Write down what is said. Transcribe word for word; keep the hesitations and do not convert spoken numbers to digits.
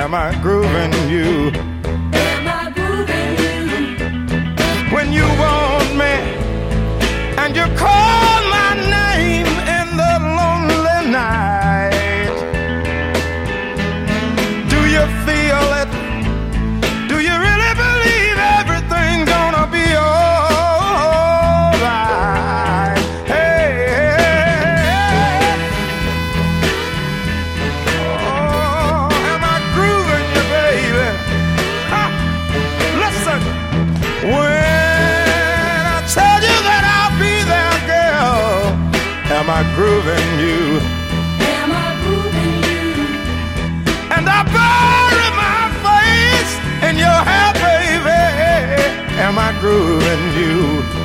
Am I grooving you? Am I grooving you? When you want me and you call my name in the lonely night, do you feel it? Do you really believe everything's gonna be all right? Hey, hey, oh, am I grooving you, baby? Ha, listen, when I tell you that I'll be there, girl, am I grooving you? Am I grooving you? And I bury my face in your hair, baby. Am I grooving you?